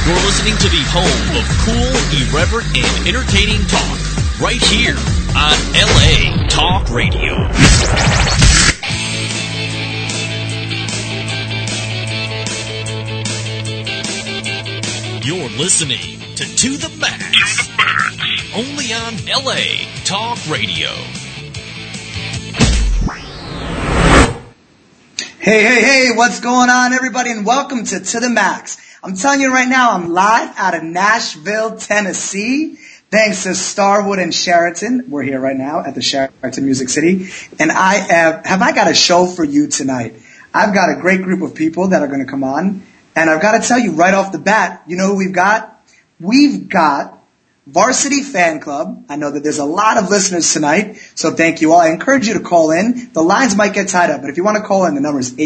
You're listening to the home of cool, irreverent, and entertaining talk, right here on LA Talk Radio. You're listening to the Max, only on LA Talk Radio. Hey, what's going on, everybody, and welcome to the Max. I'm telling you right now, I'm live out of Nashville, Tennessee, thanks to Starwood and Sheraton. We're here right now at the Sheraton Music City, and I got a show for you tonight. I've got a great group of people that are going to come on, and I've got to tell you right off the bat, you know who we've got? We've got Varsity Fan Club. I know that there's a lot of listeners tonight, so thank you all. I encourage you to call in. The lines might get tied up, but if you want to call in, the number is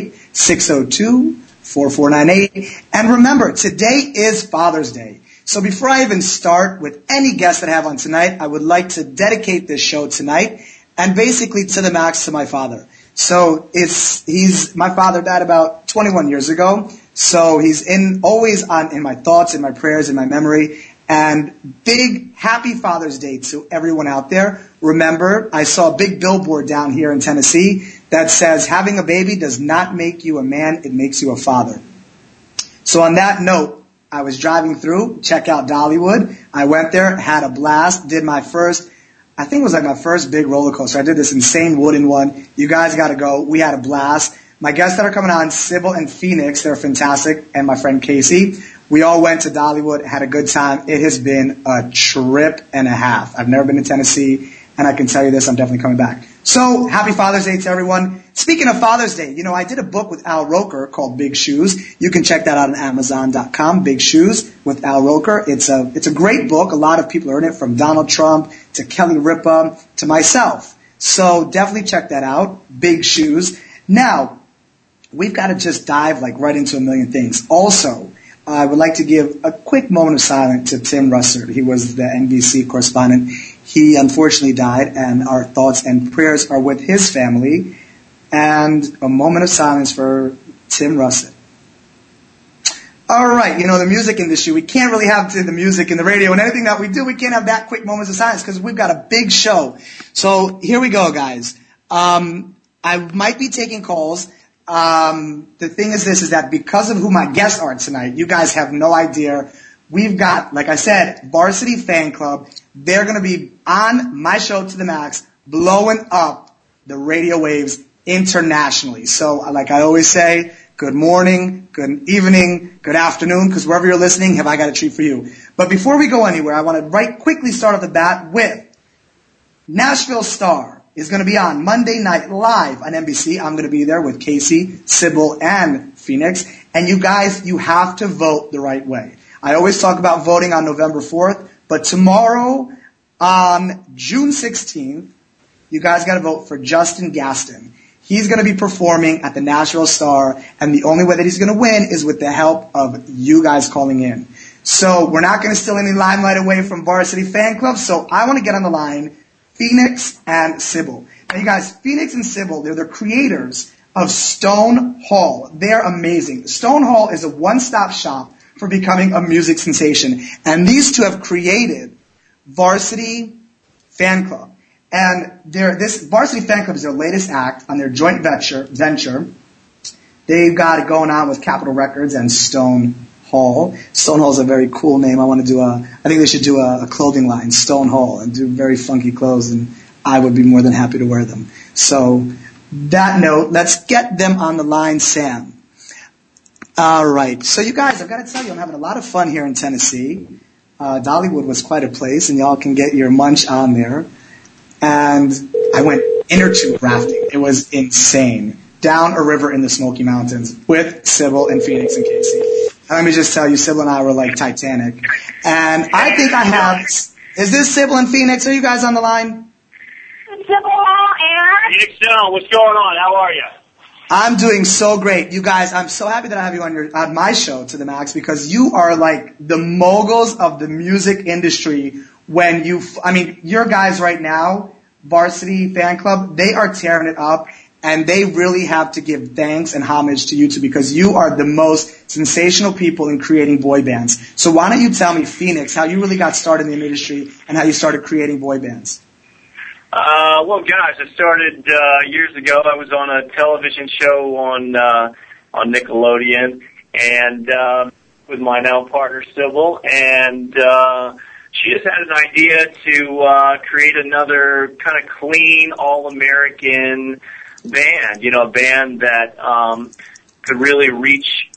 818-602-4498. And remember, today is Father's Day. So before I even start with any guests that I have on tonight, I would like to dedicate this show tonight and basically to the max to my father. So my father died about 21 years ago, so he's always in my thoughts, in my prayers, in my memory. And big happy Father's Day to everyone out there. Remember, I saw a big billboard down here in Tennessee that says, having a baby does not make you a man, it makes you a father. So on that note, I was driving through, check out Dollywood. I went there, had a blast, did my first big roller coaster. I did this insane wooden one. You guys got to go. We had a blast. My guests that are coming on, Sybil and Phoenix, they're fantastic, and my friend Casey. We all went to Dollywood, had a good time. It has been a trip and a half. I've never been to Tennessee, and I can tell you this, I'm definitely coming back. So, happy Father's Day to everyone. Speaking of Father's Day, I did a book with Al Roker called Big Shoes. You can check that out on Amazon.com, Big Shoes with Al Roker. It's a great book. A lot of people are in it, from Donald Trump to Kelly Ripa to myself. So, definitely check that out, Big Shoes. Now, we've got to just dive right into a million things. Also, I would like to give a quick moment of silence to Tim Russert. He was the NBC correspondent. He unfortunately died, and our thoughts and prayers are with his family. And a moment of silence for Tim Russert. All right, the music industry, we can't really have the music in the radio, and anything that we do, we can't have that quick moments of silence because we've got a big show. So here we go, guys. I might be taking calls. The thing is that because of who my guests are tonight, you guys have no idea. We've got, like I said, Varsity Fan Club. They're going to be on my show to the max, blowing up the radio waves internationally. So, like I always say, good morning, good evening, good afternoon, because wherever you're listening, have I got a treat for you. But before we go anywhere, I want to quickly start off the bat with Nashville Star is going to be on Monday night live on NBC. I'm going to be there with Casey, Sybil, and Phoenix. And you guys, you have to vote the right way. I always talk about voting on November 4th, but tomorrow on June 16th, you guys got to vote for Justin Gaston. He's going to be performing at the Nashville Star, and the only way that he's going to win is with the help of you guys calling in. So we're not going to steal any limelight away from Varsity Fan Club, so I want to get on the line Phoenix and Sybil. Now, you guys, Phoenix and Sybil, they're the creators of Stone Hall. They're amazing. Stone Hall is a one-stop shop for becoming a music sensation. And these two have created Varsity Fan Club. And this Varsity Fan Club is their latest act on their joint venture. They've got it going on with Capitol Records and Stone Hall. Stone Hall is a very cool name. I think they should do a clothing line, Stone Hall, and do very funky clothes, and I would be more than happy to wear them. So, that note, let's get them on the line, Sam. All right. So, you guys, I've got to tell you, I'm having a lot of fun here in Tennessee. Dollywood was quite a place, and y'all can get your munch on there. And I went inner tube rafting. It was insane. Down a river in the Smoky Mountains with Sybil and Phoenix and Casey. Let me just tell you, Sybil and I were like Titanic. And I think I have... Is this Sybil and Phoenix? Are you guys on the line? Sybil and... Phoenix Stone, what's going on? How are you? I'm doing so great. You guys, I'm so happy that I have you on my show, To the Max, because you are like the moguls of the music industry your guys right now, Varsity Fan Club, they are tearing it up. and they really have to give thanks and homage to you two because you are the most sensational people in creating boy bands. So why don't you tell me, Phoenix, how you really got started in the industry and how you started creating boy bands? Well, guys, I started years ago. I was on a television show on Nickelodeon, and with my now partner Sybil, and she just had an idea to create another kind of clean, all-American band. You know, a band that could really reach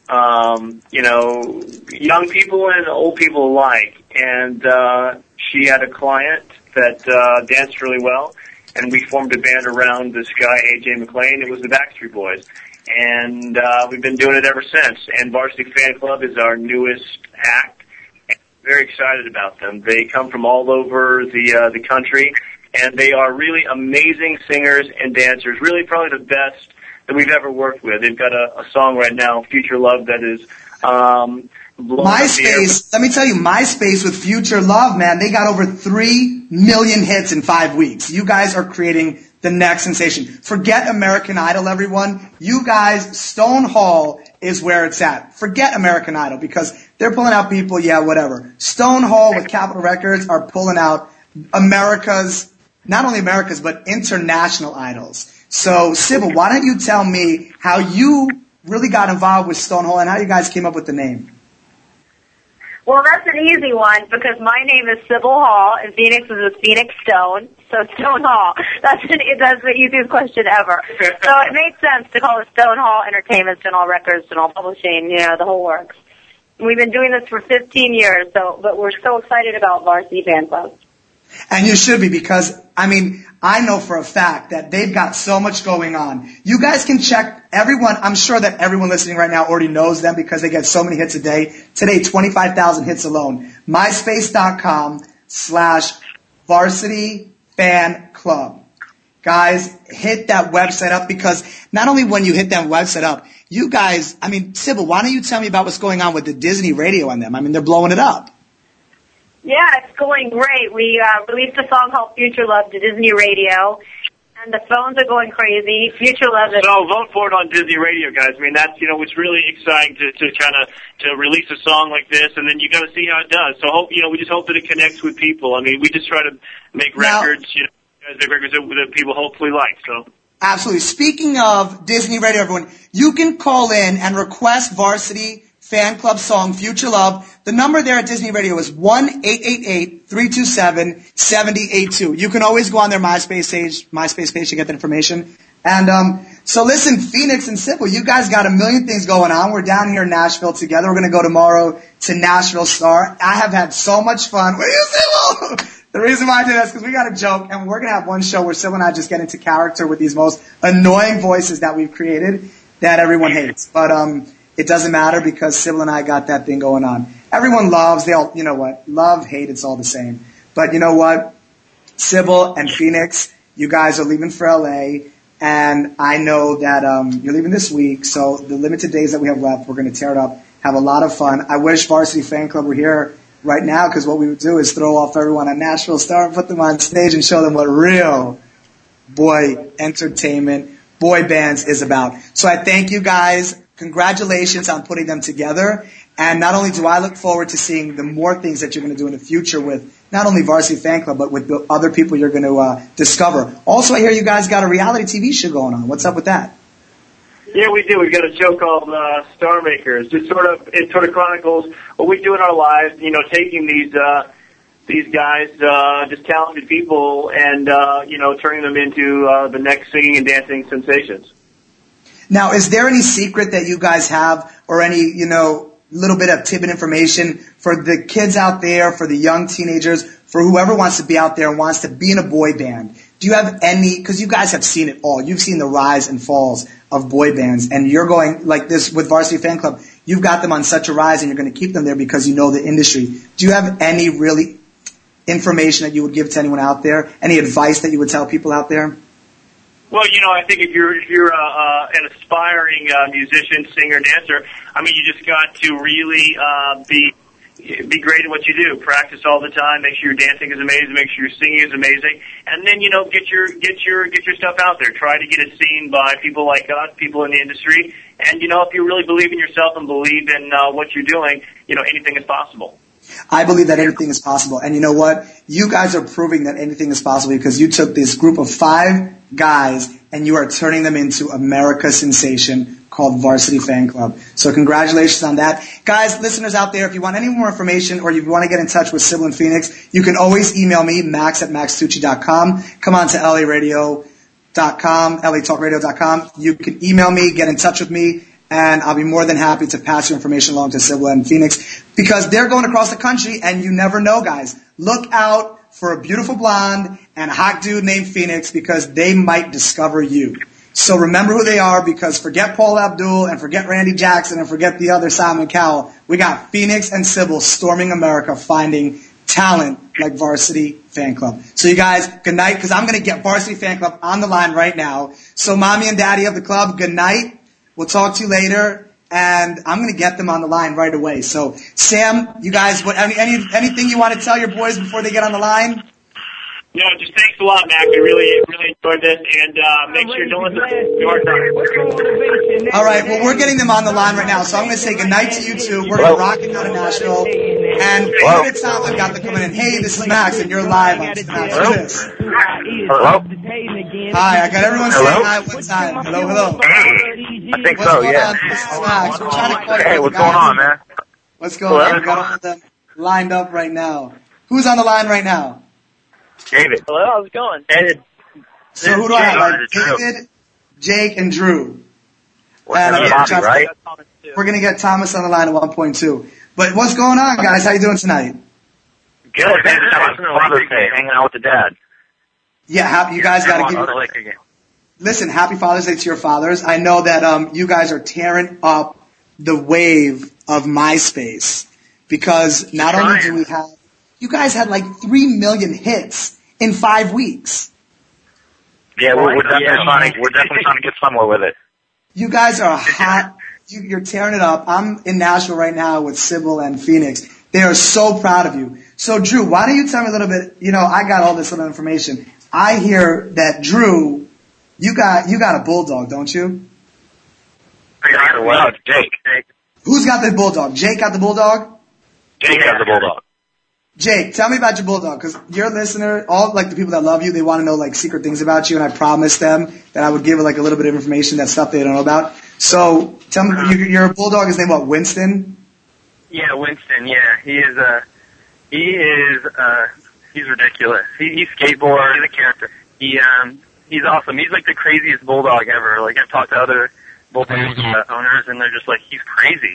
young people and old people alike. And she had a client that danced really well, and we formed a band around this guy, A.J. McLean. It was the Backstreet Boys. And we've been doing it ever since. And Varsity Fan Club is our newest act. And I'm very excited about them. They come from all over the country, and they are really amazing singers and dancers, really probably the best that we've ever worked with. They've got a song right now, Future Love, that is MySpace, let me tell you, MySpace with Future Love, man, they got over 3 million hits in 5 weeks. You guys are creating the next sensation. Forget American Idol, everyone. You guys, Stone Hall is where it's at. Forget American Idol because they're pulling out people, yeah, whatever. Stone Hall with Capitol Records are pulling out America's, not only America's, but international idols. So, Sybil, why don't you tell me how you really got involved with Stone Hall and how you guys came up with the name? Well, that's an easy one because my name is Sybil Hall and Phoenix is a Phoenix Stone, so Stone Hall. That's the easiest question ever. So it made sense to call it Stone Hall Entertainment, Stone Hall Records, Stone Hall Publishing, the whole works. We've been doing this for 15 years, but we're so excited about Varsity Fan Club. And you should be because, I know for a fact that they've got so much going on. You guys can check everyone. I'm sure that everyone listening right now already knows them because they get so many hits a day. Today, 25,000 hits alone. MySpace.com/Varsity Fan Club. Guys, hit that website up because not only when you hit that website up, you guys, Sybil, why don't you tell me about what's going on with the Disney radio on them? They're blowing it up. Yeah, it's going great. We released a song called Future Love to Disney Radio, and the phones are going crazy. Future Love is... So vote for it on Disney Radio, guys. That's, it's really exciting to kind of to release a song like this, and then you got to see how it does. So we just hope that it connects with people. We just try to make records, make records that people hopefully like, so... Absolutely. Speaking of Disney Radio, everyone, you can call in and request Varsity Fan Club song, Future Love. The number there at Disney Radio is 1-888-327-7082. You can always go on their MySpace page to get the information. And so listen, Phoenix and Sybil, you guys got a million things going on. We're down here in Nashville together. We're going to go tomorrow to Nashville Star. I have had so much fun. What do you, Sybil? The reason why I did that is because we got a joke, and we're going to have one show where Sybil and I just get into character with these most annoying voices that we've created that everyone hates. But it doesn't matter because Sybil and I got that thing going on. Everyone loves, love, hate, it's all the same. But you know what? Sybil and Phoenix, you guys are leaving for LA, and I know that you're leaving this week, so the limited days that we have left, we're going to tear it up, have a lot of fun. I wish Varsity Fan Club were here right now because what we would do is throw off everyone on Nashville Star and put them on stage and show them what real boy entertainment, boy bands is about. So I thank you guys. Congratulations on putting them together. And not only do I look forward to seeing the more things that you're going to do in the future with not only Varsity Fan Club, but with the other people you're going to discover. Also, I hear you guys got a reality TV show going on. What's up with that? Yeah, we do. We've got a show called Star Makers. It sort of chronicles what we do in our lives, taking these guys, just talented people, and, turning them into the next singing and dancing sensations. Now, is there any secret that you guys have or any, little bit of tidbit information for the kids out there, for the young teenagers, for whoever wants to be out there and wants to be in a boy band? Do you have any, because you guys have seen it all. You've seen the rise and falls of boy bands, and you're going like this with Varsity Fan Club. You've got them on such a rise, and you're going to keep them there because you know the industry. Do you have any really information that you would give to anyone out there? Any advice that you would tell people out there? Well, I think if you're an aspiring musician, singer, dancer, you just got to really be be great at what you do. Practice all the time. Make sure your dancing is amazing. Make sure your singing is amazing. And then, get your stuff out there. Try to get it seen by people like us, people in the industry. And, if you really believe in yourself and believe in what you're doing, anything is possible. I believe that anything is possible. And you know what? You guys are proving that anything is possible because you took this group of 5 guys and you are turning them into America's sensation called Varsity Fan Club. So congratulations on that. Guys, listeners out there, if you want any more information or you want to get in touch with Sybil and Phoenix, you can always email me, max@maxtucci.com. Come on to LARadio.com, LATalkRadio.com. You can email me, get in touch with me, and I'll be more than happy to pass your information along to Sybil and Phoenix because they're going across the country and you never know, guys. Look out for a beautiful blonde and a hot dude named Phoenix because they might discover you. So remember who they are because forget Paul Abdul and forget Randy Jackson and forget the other Simon Cowell. We got Phoenix and Sybil storming America finding talent like Varsity Fan Club. So you guys, good night because I'm going to get Varsity Fan Club on the line right now. So mommy and daddy of the club, good night. We'll talk to you later, and I'm going to get them on the line right away. So, Sam, you guys, anything you want to tell your boys before they get on the line? No, just thanks a lot, Mac. We really enjoyed this, and make sure don't let the door down. All right, well, we're getting them on the line right now, so I'm going to say goodnight to you two. We're going to rock it out of Nashville. And one at a time, I've got them coming in. Hey, this is Max, and you're live on Max. Hello? Hi, I got everyone saying hi one time. Hello. I think so, yeah. This is Max. We're trying to call Hey, what's going on, man? What's going on? We've got all of them lined up right now. Who's on the line right now? David. Hello, how's it going? David. So who do I have? David, Jake, and Drew. And Bobby, right? We're going to get Thomas on the line at 1.2. But what's going on, guys? How you doing tonight? Good, man. Father's Day, hanging out with the dad. Yeah, you guys got to give Listen, happy Father's Day to your fathers. I know that you guys are tearing up the wave of MySpace because not only do we have, you guys had like 3 million hits in 5 weeks. Yeah, we're definitely trying to get somewhere with it. You guys are hot. You're tearing it up. I'm in Nashville right now with Sybil and Phoenix. They are so proud of you. So, Drew, why don't you tell me a little bit? I got all this little information. I hear that Drew, you got a bulldog, don't you? Well, Jake. Who's got the bulldog? Jake got the bulldog? Jake has the bulldog. Jake, tell me about your bulldog, because your listener, all like the people that love you, they want to know like secret things about you, and I promised them that I would give like a little bit of information, that stuff they don't know about. So tell me, your bulldog is named what? Winston? Yeah, Winston. Yeah, he's ridiculous. He skateboards. He's a character. He's awesome. He's like the craziest bulldog ever. Like I've talked to other bulldog owners, and they're just like, he's crazy.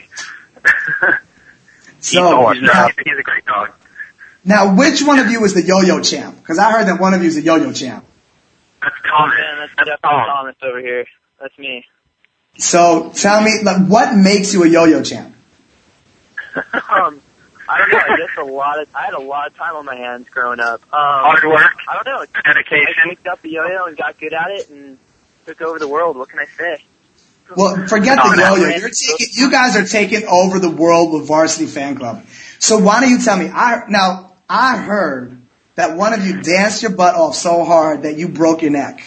He's a great dog. Now, which one of you is the yo-yo champ? Because I heard that one of you is a yo-yo champ. That's Thomas. Yeah, that's definitely Thomas over here. That's me. So tell me, like, what makes you a yo-yo champ? I don't know. I guess I had a lot of time on my hands growing up. Hard work. I don't know. Dedication. I picked up the yo-yo and got good at it and took over the world. What can I say? Well, forget the yo-yo. You guys are taking over the world with Varsity Fan Club. So why don't you tell me? I heard that one of you danced your butt off so hard that you broke your neck.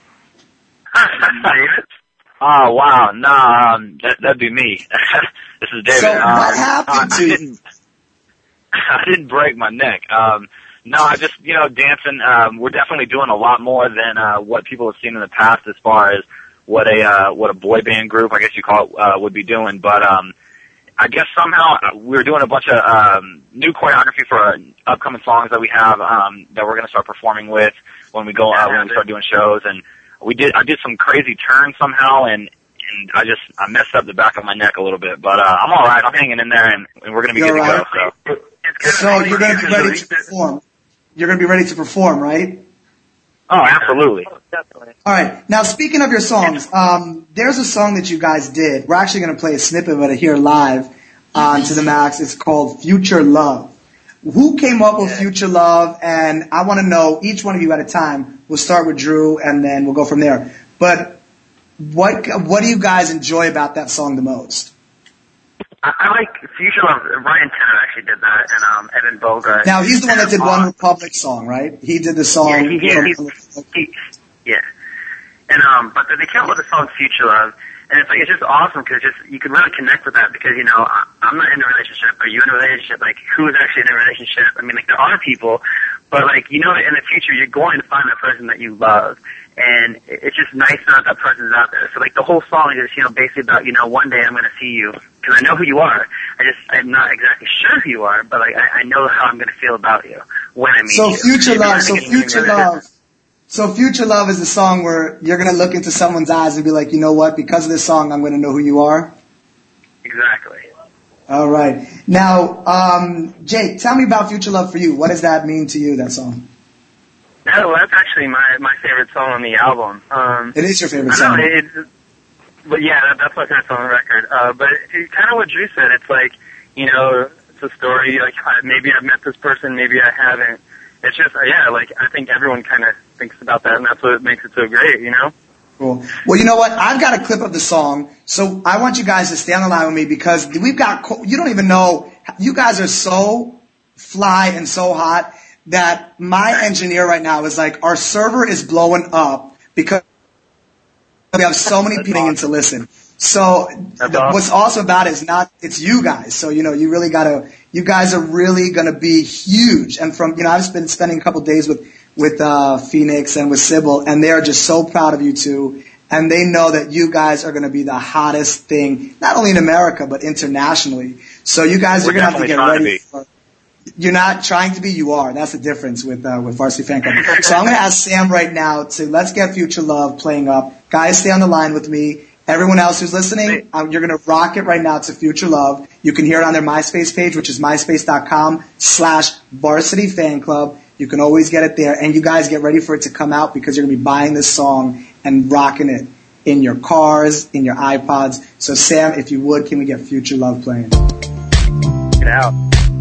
David? Oh, wow. No, that'd be me. This is David. So what happened to you? I didn't break my neck. No, I just, dancing, we're definitely doing a lot more than what people have seen in the past as far as what a boy band group, I guess you call it, would be doing. But I guess somehow we were doing a bunch of new choreography for upcoming songs that we have that we're going to start performing with when we go when we start doing shows. And I did some crazy turns somehow, and I messed up the back of my neck a little bit. But I'm all right. I'm hanging in there, and we're going to be good to go. So you're going to be ready to perform. You're going to be ready to perform, right? Oh, absolutely. Oh, definitely. All right. Now, speaking of your songs, there's a song that you guys did. We're actually going to play a snippet of it here live on To The Max. It's called Future Love. Who came up with Future Love? And I want to know, each one of you at a time. We'll start with Drew, and then we'll go from there. But what do you guys enjoy about that song the most? I like Future Love. Ryan Tennant actually did that, and Evan Bogart. Now, he's the one that did One Republic song, right? He did the song. Yeah. And but they came up with the song Future Love, and it's just awesome because you can really connect with that because I'm not in a relationship. Are you in a relationship? Like, who is actually in a relationship? I mean, like, there are people, but like, in the future you're going to find that person that you love. And it's just nice to know that person's out there. So, like, the whole song is, basically about, one day I'm going to see you. Because I know who you are. I'm not exactly sure who you are, but, like, I know how I'm going to feel about you when I meet you. So Future Love is a song where you're going to look into someone's eyes and be like, you know what? Because of this song, I'm going to know who you are? Exactly. All right. Now, Jake, tell me about Future Love for you. What does that mean to you, that song? No, that's actually my favorite song on the album. It is your favorite song. But yeah, that's my favorite song on the record. But it's kind of what Drew said. It's like, it's a story. Like, maybe I've met this person, maybe I haven't. It's just, like, I think everyone kind of thinks about that, and that's what makes it so great, Cool. Well, you know what? I've got a clip of the song, so I want you guys to stay on the line with me because you don't even know, you guys are so fly and so hot that my engineer right now is like, our server is blowing up because we have so many people in to listen. So what's awesome about it is it's you guys. So, you guys are really going to be huge. And I've been spending a couple of days with Phoenix and with Sybil, and they are just so proud of you two. And they know that you guys are going to be the hottest thing, not only in America, but internationally. So you guys are going to have to get ready for. You're not trying to be, you are. That's the difference with Varsity Fan Club. So I'm going to ask Sam right now let's get Future Love playing up. Guys, stay on the line with me. Everyone else who's listening, you're going to rock it right now to Future Love. You can hear it on their MySpace page, which is myspace.com/Varsity Fan Club. You can always get it there. And you guys get ready for it to come out because you're going to be buying this song and rocking it in your cars, in your iPods. So Sam, if you would, can we get Future Love playing? Get out.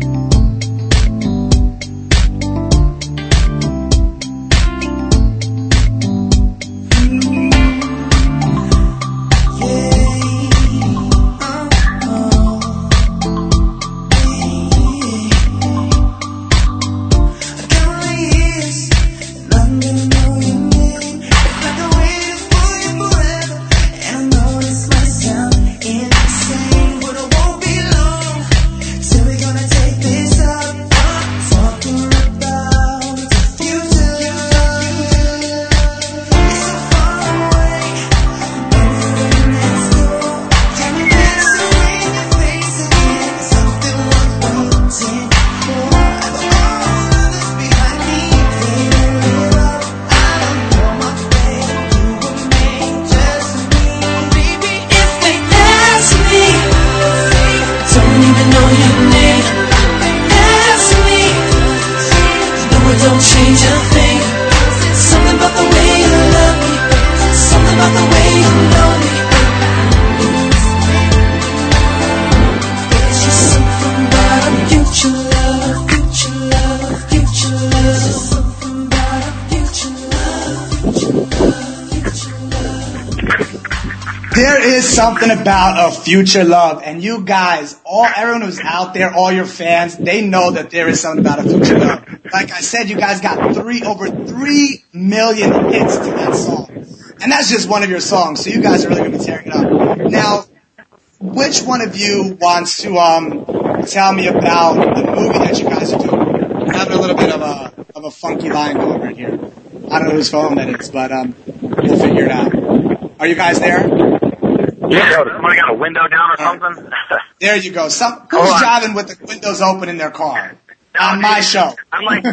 Something about a Future Love, and you guys, everyone who's out there, all your fans, they know that there is something about a Future Love. Like I said, you guys got over 3 million hits to that song, and that's just one of your songs. So you guys are really going to be tearing it up. Now, which one of you wants to tell me about the movie that you guys are doing? We're having a little bit of a funky line going right here. I don't know whose phone that is, but we'll figure it out. Are you guys there? Yeah, somebody got a window down or something? There you go. Who's driving with the windows open in their car? On my show. I'm like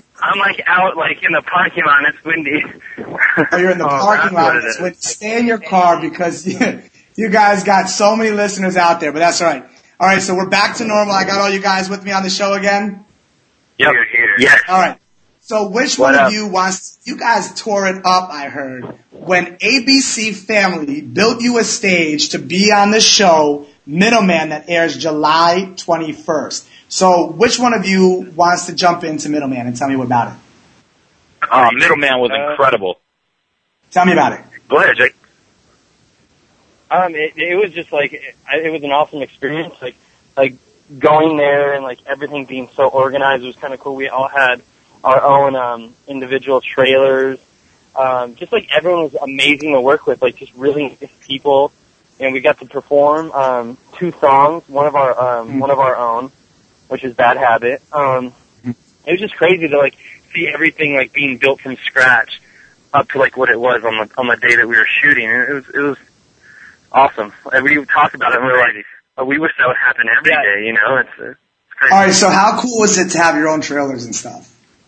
out in the parking lot and it's windy. Oh, you're in the parking lot. It's windy. Stay in your car because you guys got so many listeners out there, but that's all right. All right, so we're back to normal. I got all you guys with me on the show again? Yep. Here. Yes. All right. So which one of you you guys tore it up, I heard, when ABC Family built you a stage to be on the show, Middleman, that airs July 21st. So which one of you wants to jump into Middleman and tell me about it? Middleman was incredible. Tell me about it. Go ahead, Jake. It was just like it was an awesome experience. Like going there and like everything being so organized. It was kind of cool. We all had our own individual trailers. Just like everyone was amazing to work with. Like just really nice people. And we got to perform 2 songs. One of our own, which is Bad Habit. It was just crazy to like see everything like being built from scratch up to like what it was on the day that we were shooting. And it was awesome. And we talked about it and we were like, we wish that would happen every day, you know? It's crazy. All right, so how cool was it to have your own trailers and stuff?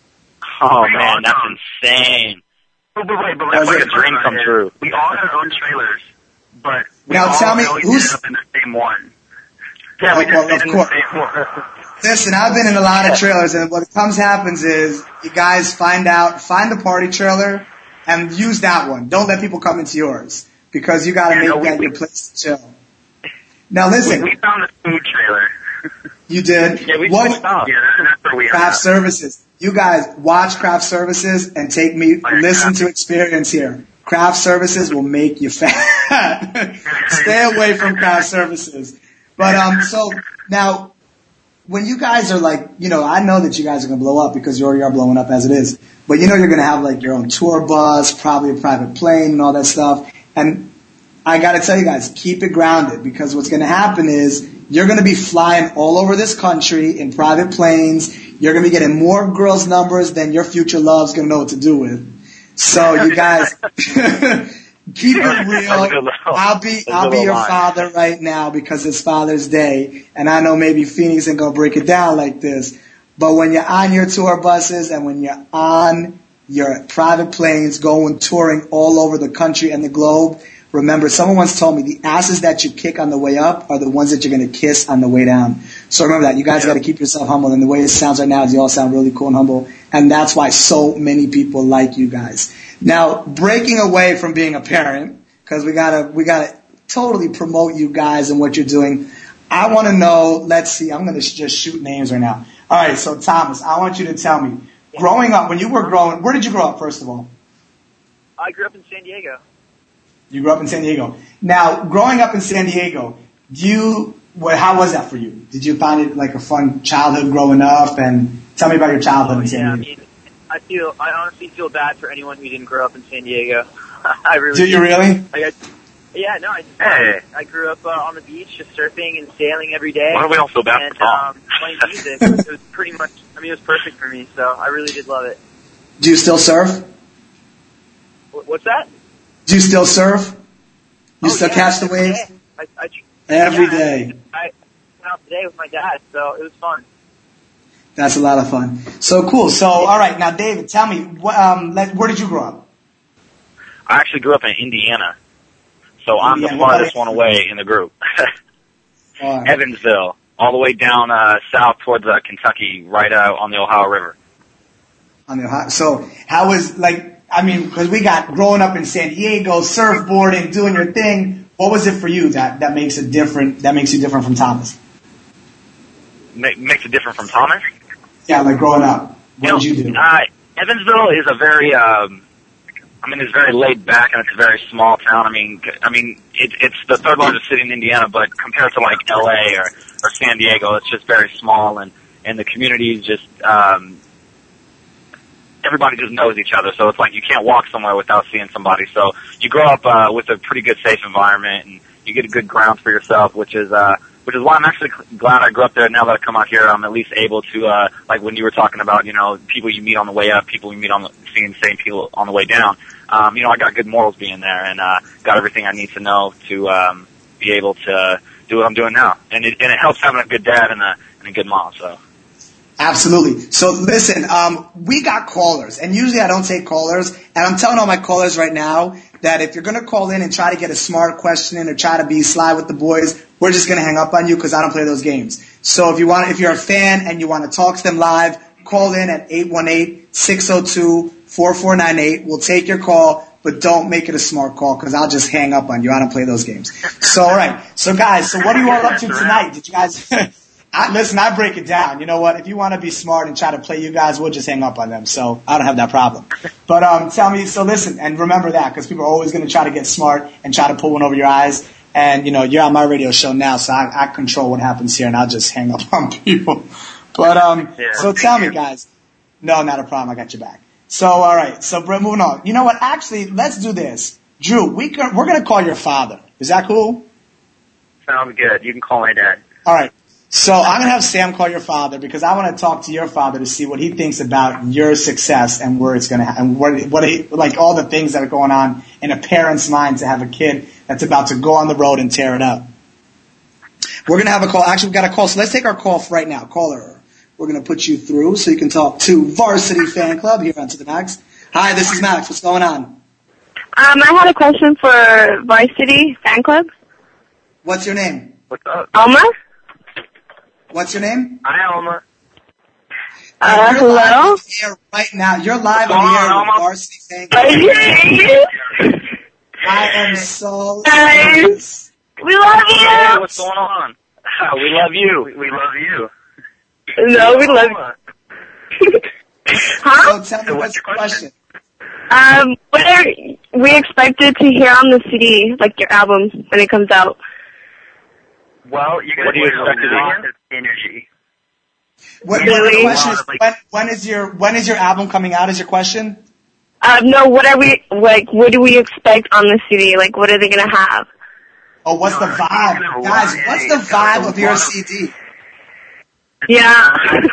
Oh man, that's insane. But wait, That's like a dream come true. We all had our own trailers, but we Now all tell me, always who's... ended up in the same one. Yeah, we just well, stayed of in course. the same one. Listen, I've been in a lot of trailers, and what happens is you guys find the party trailer and use that one. Don't let people come into yours because you got to make that your place to chill. Now listen, we found a food trailer. You did. Yeah, we what? stopped. Yeah, that's where we Craft are. Services. You guys watch Craft Services and take me, listen to experience here. Craft Services will make you fat. Stay away from Craft Services. But, so now, when you guys are like, you know, I know that you guys are going to blow up because you already are blowing up as it is. But you know you're going to have like your own tour bus, probably a private plane and all that stuff. And I got to tell you guys, keep it grounded because what's going to happen is you're going to be flying all over this country in private planes. You're going to be getting more girls' numbers than your future love's going to know what to do with. So you guys, keep it real. I'll be your father right now because it's Father's Day, and I know maybe Phoenix ain't gonna break it down like this. But when you're on your tour buses and when you're on your private planes going touring all over the country and the globe, remember, someone once told me the asses that you kick on the way up are the ones that you're going to kiss on the way down. So remember that. You guys got to keep yourself humble. And the way it sounds right now is you all sound really cool and humble. And that's why so many people like you guys. Now, breaking away from being a parent, because we gotta totally promote you guys and what you're doing. I want to know, let's see, I'm going to just shoot names right now. All right, so Thomas, I want you to tell me, growing up, when you were growing, where did you grow up, first of all? I grew up in San Diego. You grew up in San Diego. Now, growing up in San Diego, how was that for you? Did you find it like a fun childhood growing up? And tell me about your childhood in San Diego. I honestly feel bad for anyone who didn't grow up in San Diego. I really do. You really? I grew up on the beach, just surfing and sailing every day. Why do we all feel bad for Tom? Playing music. It was pretty much, it was perfect for me, so I really did love it. Do you still surf? What's that? Do you still surf? You still catch the waves? Every day. I went out today with my dad, so it was fun. That's a lot of fun. So cool. So, all right. Now, David, tell me, where did you grow up? I actually grew up in Indiana. So I'm the farthest one away in the group. Right. Evansville, all the way down south towards Kentucky, right on the Ohio River. On the Ohio. So how was, because we got growing up in San Diego, surfboarding, doing your thing. What was it for you that makes it different? That makes you different from Thomas? Makes it different from Thomas? Yeah, like growing up. What did you do? Evansville is a very, it's very laid back and it's a very small town. It's the third largest city in Indiana, but compared to like LA or San Diego, it's just very small and the community is just, everybody just knows each other. So it's like you can't walk somewhere without seeing somebody. So you grow up, with a pretty good safe environment and you get a good ground for yourself, which is why I'm actually glad I grew up there. Now that I come out here, I'm at least able to, like when you were talking about, people you meet on the way up, people you meet seeing the same people on the way down. I got good morals being there and, got everything I need to know to, be able to do what I'm doing now. And it helps having a good dad and a good mom, so. Absolutely. So listen, we got callers, and usually I don't take callers, and I'm telling all my callers right now that if you're going to call in and try to get a smart question in or try to be sly with the boys, we're just going to hang up on you because I don't play those games. So if you're a fan and you want to talk to them live, call in at 818-602-4498. We'll take your call, but don't make it a smart call because I'll just hang up on you. I don't play those games. So, all right. So, guys, what are you all up to tonight? Did you guys... Listen, I break it down. You know what? If you want to be smart and try to play you guys, we'll just hang up on them. So I don't have that problem. But tell me, so listen, and remember that because people are always going to try to get smart and try to pull one over your eyes. And, you're on my radio show now, so I control what happens here, and I'll just hang up on people. But, so tell me, guys. No, not a problem. I got your back. So, all right. So, moving on. You know what? Actually, let's do this. Drew, we're going to call your father. Is that cool? Sounds good. You can call my dad. All right. So I'm going to have Sam call your father because I want to talk to your father to see what he thinks about your success and where it's going to and like all the things that are going on in a parent's mind to have a kid that's about to go on the road and tear it up. We're going to have a call. Actually, we've got a call. So let's take our call right now. Caller. We're going to put you through so you can talk to Varsity Fan Club here on To The Max. Hi, this is Max. What's going on? I had a question for Varsity Fan Club. What's your name? What's up? Alma? What's your name? Hi, Alma. You're hello? live on the air right now. You're live on the air with Varsity Fan Club. I am so nice. We love you. Hey, what's going on? We love you. We love you. No, we love you. Huh? So tell me, what's your question? What are we expected to hear on the CD, like your album, when it comes out? Well, you're going to hear a lot of energy. The question is, when is your album coming out? Is your question? No. What do we expect on the CD? Like, what are they gonna have? Oh, what's the vibe, guys? What's the vibe of your CD? Yeah.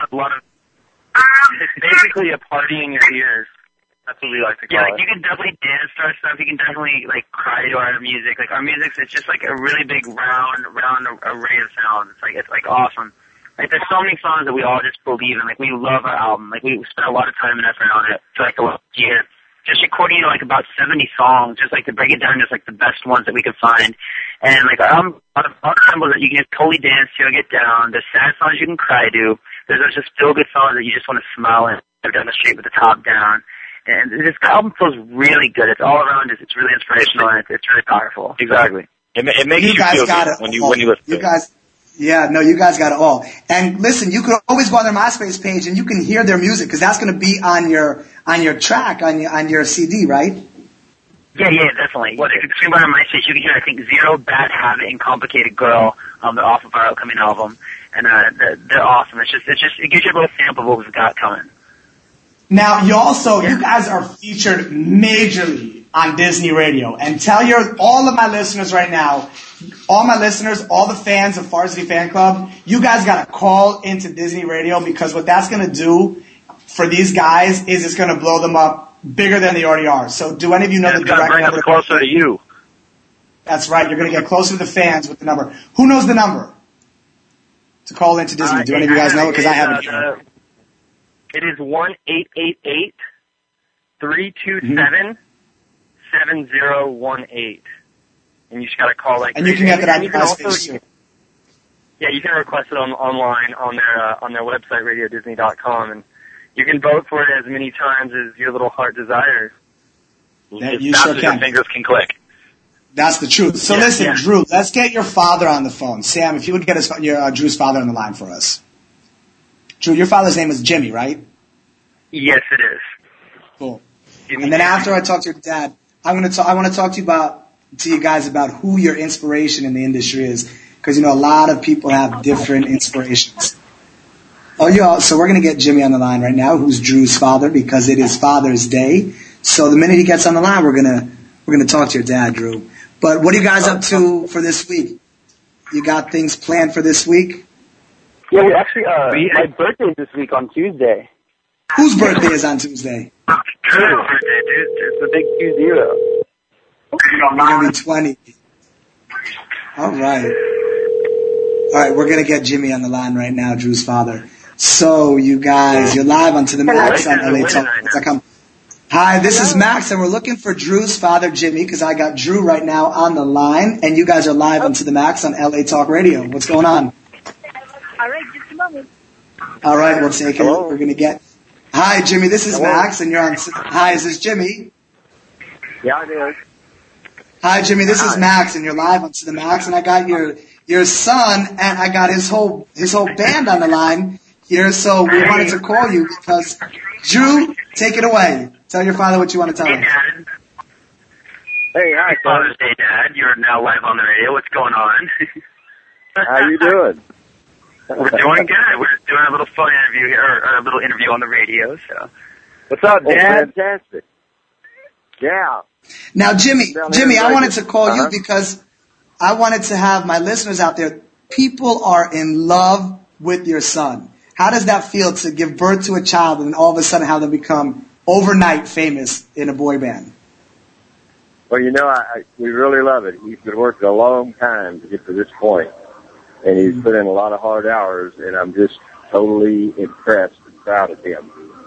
It's basically a party in your ears. That's what we like to call it. You can definitely dance to our stuff. You can definitely cry to our music. Like our music, it's just like a really big round array of sounds. It's like awesome. Like there's so many songs that we all just believe in. Like we love our album. Like we spent a lot of time and effort on it for the last year. Just recording about 70 songs, just to break it down, just the best ones that we could find. And our album, a lot of symbols that you can just totally dance to or get down. There's sad songs you can cry to. There's just feel good songs that you just want to smile and down the street with the top down. And this album feels really good. It's all around. It's really inspirational and it's really powerful. Exactly. It makes you feel good when you listen to it. Yeah, no, you guys got it all. And listen, you could always go on their MySpace page and you can hear their music because that's going to be on your track, on your CD, right? Yeah, definitely. Well, if you stream on MySpace, you can hear, I think, Zero, Bad Habit, and Complicated Girl. They're off of our upcoming album. And they're awesome. It gives you a little sample of what we've got coming. Now, you guys are featured majorly on Disney Radio. And tell all of my listeners right now, all my listeners, all the fans of Varsity Fan Club, you guys got to call into Disney Radio because what that's going to do for these guys is it's going to blow them up bigger than they already are. So do any of you know the direct bring number? them closer to you. That's right. You're going to get closer to the fans with the number. Who knows the number to call into Disney? Do any of you guys know it? Because I haven't. It is 1-888-327-7018. And you just got to call and you can get that on MySpace. Yeah, you can request it online on their website, radiodisney.com, and you can vote for it as many times as your little heart desires. You sure can. Your fingers can click. That's the truth. So listen, Drew, let's get your father on the phone. Sam, if you would get Drew's father on the line for us. Drew, your father's name is Jimmy, right? Yes, it is. Cool. And then after I talk to your dad, I want to talk to you guys about who your inspiration in the industry is, because a lot of people have different inspirations. So we're going to get Jimmy on the line right now, who's Drew's father, because it is Father's Day. So the minute he gets on the line, we're gonna talk to your dad, Drew. But what are you guys up to for this week? You got things planned for this week? Yeah, we actually, my birthday is this week on Tuesday. Whose birthday is on Tuesday? Drew's birthday, dude. It's the big 20. You're going to be 20. All right, we're going to get Jimmy on the line right now, Drew's father. So, you guys, you're live on To The Max on LATalk.com. Hi, this is Max, and we're looking for Drew's father, Jimmy, because I got Drew right now on the line, and you guys are live on To The Max on LA Talk Radio. What's going on? All right, just a moment. All right, we'll take it. We're going to get... Hi, Jimmy, this is Max, and you're on... Hi, is this Jimmy? Yeah, it is. Hi, Jimmy, this is Max, and you're live on To The Max, and I got your son, and I got his whole band on the line here, so we wanted to call you because... Drew, take it away. Tell your father what you want to tell him. Hey, hi, Father's Day, Dad. You're now live on the radio. What's going on? How you doing? We're doing good. We're just doing a little fun interview here, or a little interview on the radio. So, what's up, Dad? Fantastic. Yeah. Now, Jimmy, I wanted to call you because I wanted to have my listeners out there. People are in love with your son. How does that feel to give birth to a child and all of a sudden have them become overnight famous in a boy band? Well, we really love it. He's been working a long time to get to this point, and he's put in a lot of hard hours, and I'm just totally impressed and proud of him.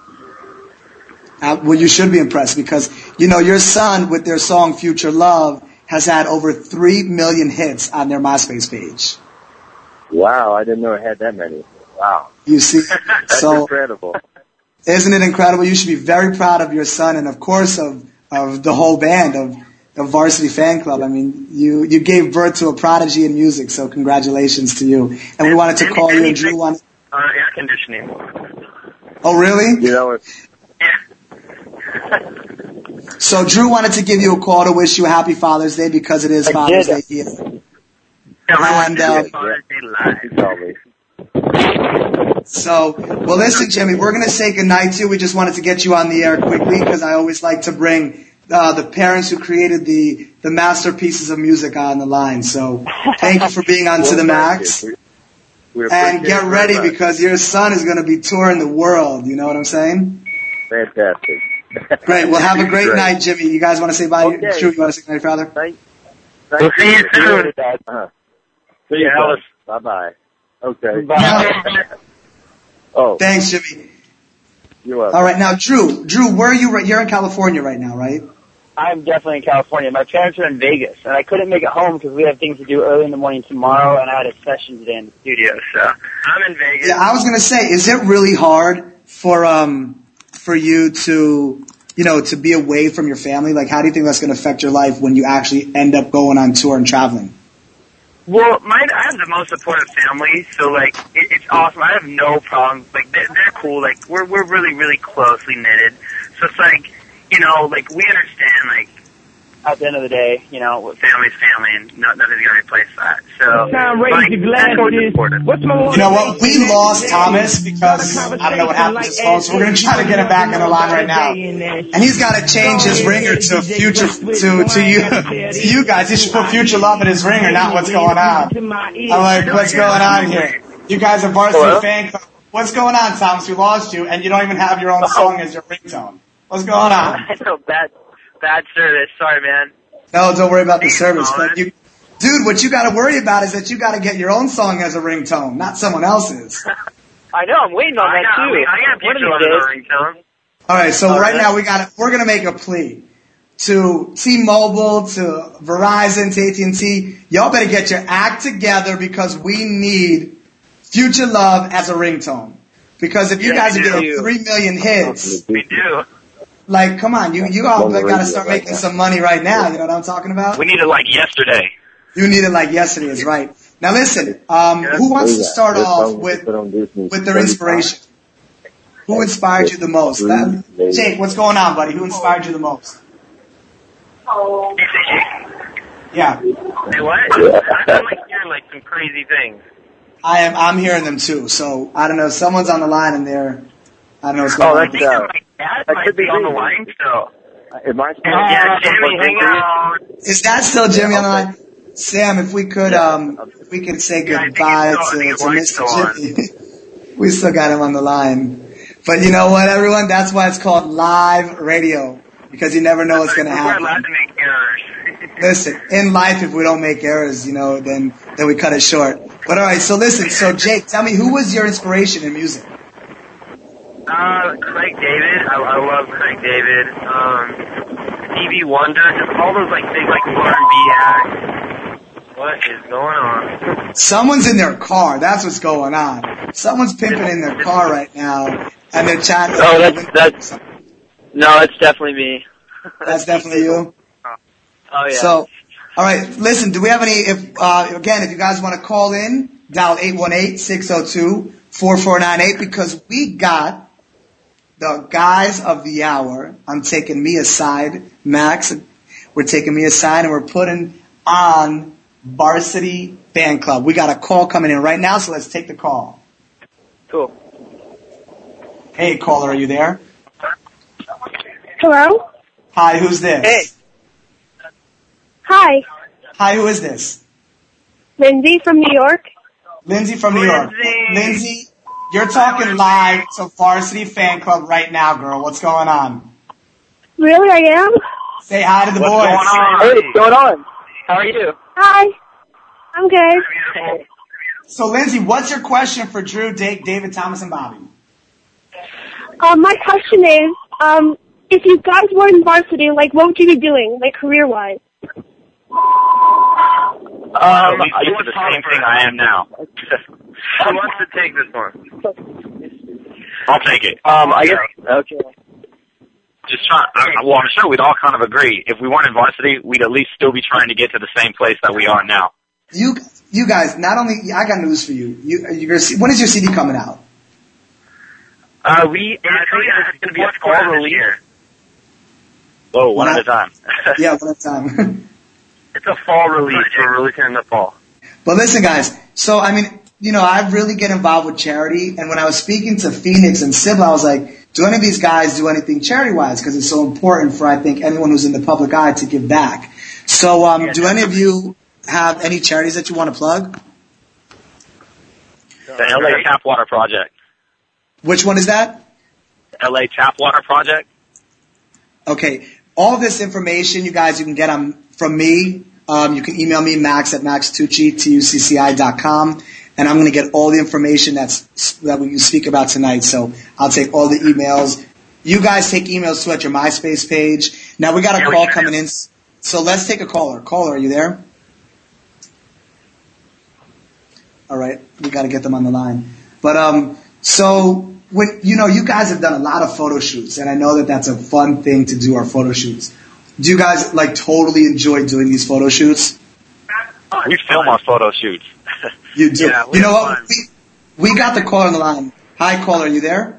Well, you should be impressed because, your son with their song Future Love has had over 3 million hits on their MySpace page. Wow, I didn't know it had that many. Wow. You see? That's incredible. Isn't it incredible? You should be very proud of your son and, of course, of the whole band, of Varsity Fan Club. I mean, you gave birth to a prodigy in music, so congratulations to you. And we wanted to call you and Drew wanted... air conditioning. Oh, really? So Drew wanted to give you a call to wish you a happy Father's Day because it is Father's Day here. And, well, listen, Jimmy, we're going to say goodnight to you. We just wanted to get you on the air quickly because I always like to bring the parents who created the masterpieces of music on the line. So thank you for being on To The Max. And get ready because your son is going to be touring the world. You know what I'm saying? Fantastic. Great. Well, have a great night, Jimmy. You guys want to say bye? Okay. Drew, you want to say goodnight, Father? We'll see you soon. See you, Alice. Bye-bye. Okay. Bye. Oh. Thanks, Jimmy. You're welcome. All right. Now, Drew, where are you? You're in California right now, right? I'm definitely in California. My parents are in Vegas, and I couldn't make it home because we have things to do early in the morning tomorrow, and I had a session today in the studio, so I'm in Vegas. Yeah, I was going to say, is it really hard for you to, to be away from your family? Like, how do you think that's going to affect your life when you actually end up going on tour and traveling? Well, I have the most supportive family, so, it's awesome. I have no problem. They're cool. We're really, really closely knitted. So it's we understand, at the end of the day, family's family, and nothing's going to replace that. So, you know what? We lost Thomas because I don't know what happened to his phone, so we're going to try to get him back on the line right now. And he's got to change his ringer to future to you guys. He should put Future Love in his ringer, not what's going on. I'm like, what's going on here? You guys are Varsity Fan Club. What's going on, Thomas? We lost you, and you don't even have your own song as your ringtone. What's going on? I know, bad service. Sorry, man. No, don't worry about the service. But dude, what you got to worry about is that you got to get your own song as a ringtone, not someone else's. I know. I'm waiting on that too. I got Future Love as a ringtone. All right, so right now we're gonna make a plea to T-Mobile, to Verizon, to AT&T. Y'all better get your act together because we need Future Love as a ringtone. Because if you guys are getting 3 million hits, we do. Come on, you all got to start making some money right now. You know what I'm talking about? We need it like yesterday. You need it like yesterday is right. Now listen, who wants to start off with their inspiration? Who inspired you the most? Jake, what's going on, buddy? Who inspired you the most? Yeah. Say what? I'm hearing some crazy things. I'm hearing them too. So I don't know. Someone's on the line and I don't know what's going on. That might be on the line still. Jimmy, hang out. Is that still Jimmy on the line? Sam, if we could say goodbye to Mr. Jimmy. We still got him on the line. But you know what, everyone? That's why it's called live radio. Because you never know what's going to happen. We're allowed to make errors. Listen, in life, if we don't make errors, then we cut it short. But all right, so listen. So Jake, tell me, who was your inspiration in music? Craig David. I love Craig David. Stevie Wonder. Just all those big R&B acts. What is going on? Someone's in their car. That's what's going on. Someone's pimping in their car right now, and they're chatting. Oh, no, it's definitely me. That's definitely you? Oh, yeah. So, all right, listen, do we have any, if you guys want to call in, dial 818-602-4498 because we got the guys of the hour. I'm taking me aside, Max. we're taking me aside, and we're putting on Varsity Fan Club. We got a call coming in right now, so let's take the call. Cool. Hey, caller, are you there? Hello? Hi, who's this? Hey. Hi. Hi, who is this? Lindsay from New York. Lindsay from New York. Lindsay, you're talking live to Varsity Fan Club right now, girl. What's going on? Really, I am? Say hi to the boys. What's going on? Hey, what's going on? How are you? Hi. I'm good. So, Lindsay, what's your question for Drew, David, Thomas, and Bobby? My question is, if you guys were in varsity, like, what would you be doing, like, career-wise? You were the same thing I am now. Who wants to take this one? I'll take it. I guess. Okay. Well, I'm sure we'd all kind of agree. If we weren't in varsity, we'd at least still be trying to get to the same place that we are now. You guys, not only, I got news for you. You're gonna see, when is your CD coming out? It's going to be a fall release. Whoa, one at a time. Yeah, one at a time. It's a fall release. We're releasing in the fall. But listen, guys, so, I mean, I really get involved with charity, and when I was speaking to Phoenix and Sybil, I was like, do any of these guys do anything charity-wise? Because it's so important for, I think, anyone who's in the public eye to give back. So, do any of you have any charities that you want to plug? The LA Tapwater Project. Which one is that? LA Tapwater Project. Okay. All this information, you guys, you can get from me. You can email me, max@maxtucci.com, and I'm going to get all the information that we speak about tonight. So I'll take all the emails. You guys take emails too at your MySpace page. Now we got a call coming in. So let's take a caller. Caller, are you there? All right. We got to get them on the line. But, so when, you guys have done a lot of photo shoots, and I know that that's a fun thing to do, our photo shoots. Do you guys totally enjoy doing these photo shoots? We film our photo shoots. You do. Yeah, you know what? We got the caller on the line. Hi, caller. Are you there?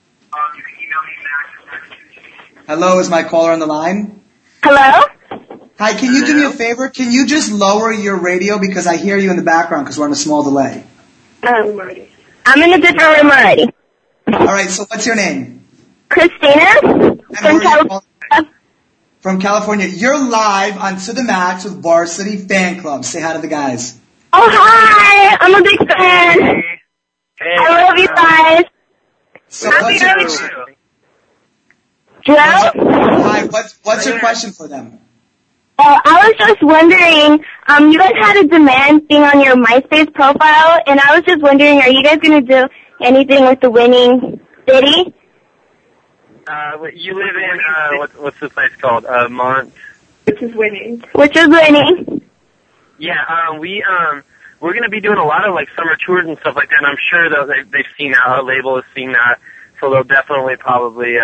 Hello, is my caller on the line? Hello? Hi, can you do me a favor? Can you just lower your radio because I hear you in the background because we're on a small delay. I'm in a different room already. All right, so what's your name? Christina from California. From California. You're live on To The Max with Varsity Fan Club. Say hi to the guys. Oh, hi! I'm a big fan. Hey, I love you guys. So what's your question? Joe? Hi, what's your question for them? I was just wondering, you guys had a demand thing on your MySpace profile, and I was just wondering, are you guys going to do anything with the winning city? You live in, what's the place called? Mont. Which is winning. Which is winning. Yeah, we're going to be doing a lot of, summer tours and stuff like that, and I'm sure they've seen that, our label has seen that, so they'll definitely probably,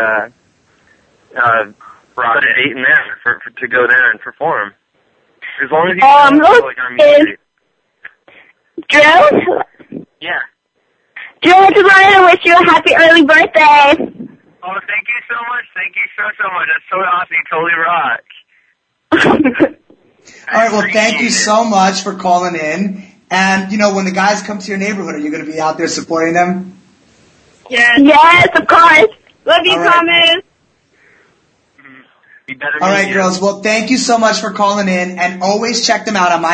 put a date in there to go there and perform. As long as you our music. Drew? Yeah. Drew, I just wanted to wish you a happy early birthday. Oh, thank you so much. Thank you so much. That's so awesome. You totally rock. All right, well, thank you so much for calling in. And, when the guys come to your neighborhood, are you going to be out there supporting them? Yes, of course. Love you, Thomas. All right, girls. Well, thank you so much for calling in. And always check them out on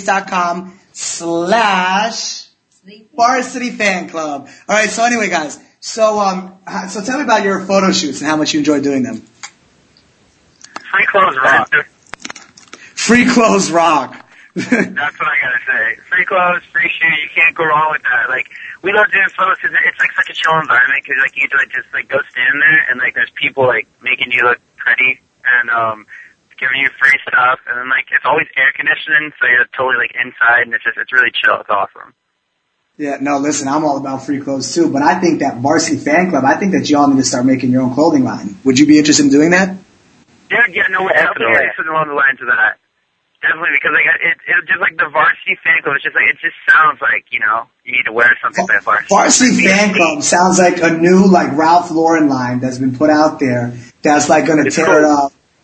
myspace.com/Varsity Fan Club. All right, so anyway, guys. So tell me about your photo shoots and how much you enjoy doing them. Free clothes rock. Free clothes rock. That's what I gotta say. Free clothes, free shoe. You can't go wrong with that. We love doing photos because it's such a chill environment. Because you get to just go stand there and there's people making you look pretty and giving you free stuff. And then it's always air conditioning, so you're totally inside, and it's really chill. It's awesome. Yeah, no, listen, I'm all about free clothes too, but I think that Varsity Fan Club, I think that y'all need to start making your own clothing line. Would you be interested in doing that? Yeah, no, definitely. Something along the lines of that. Definitely, because it's just the Varsity Fan Club. It's just it just sounds you need to wear something by Varsity. Varsity Fan Club sounds like a new Ralph Lauren line that's been put out there. That's going to tear it up.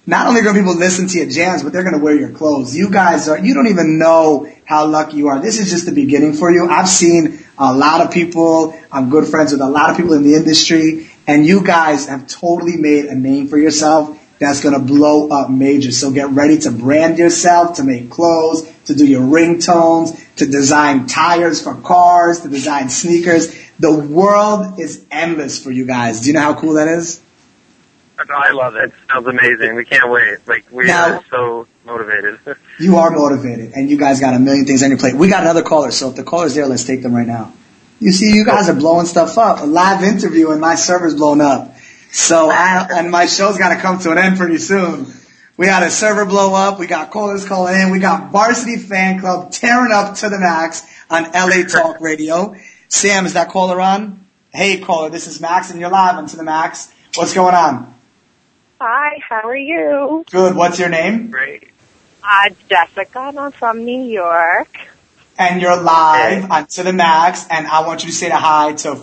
not only are people listen to your jams, but they're going to wear your clothes. You guys you don't even know how lucky you are. This is just the beginning for you. I've seen a lot of people. I'm good friends with a lot of people in the industry, and you guys have totally made a name for yourself that's going to blow up major. So get ready to brand yourself, to make clothes, to do your ringtones, to design tires for cars, to design sneakers. The world is endless for you guys. Do you know how cool that is? I love it. It sounds amazing. We can't wait. Like, we are so motivated. You are motivated, and you guys got a million things on your plate. We got another caller, so if the caller's there, let's take them right now. You see, you guys are blowing stuff up. A live interview, and my server's blown up. So, and my show's got to come to an end pretty soon. We had a server blow up. We got callers calling in. We got Varsity Fan Club tearing up to the max on LA Talk Radio. Sam, is that caller on? Hey, caller, this is Max, and you're live on To the Max. What's going on? Hi, how are you? Good. What's your name? Great. Jessica, and I'm from New York. And you're live on To the Max, and I want you to say hi to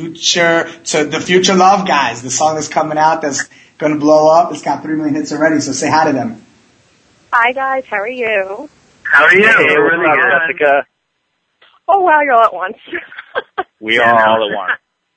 the Future Love guys. The song that's coming out that's going to blow up. It's got 3 million hits already, so say hi to them. Hi, guys. How are you? How are you? Hey, We're really good. Jessica. Oh, well, you're all at once. We are all at once.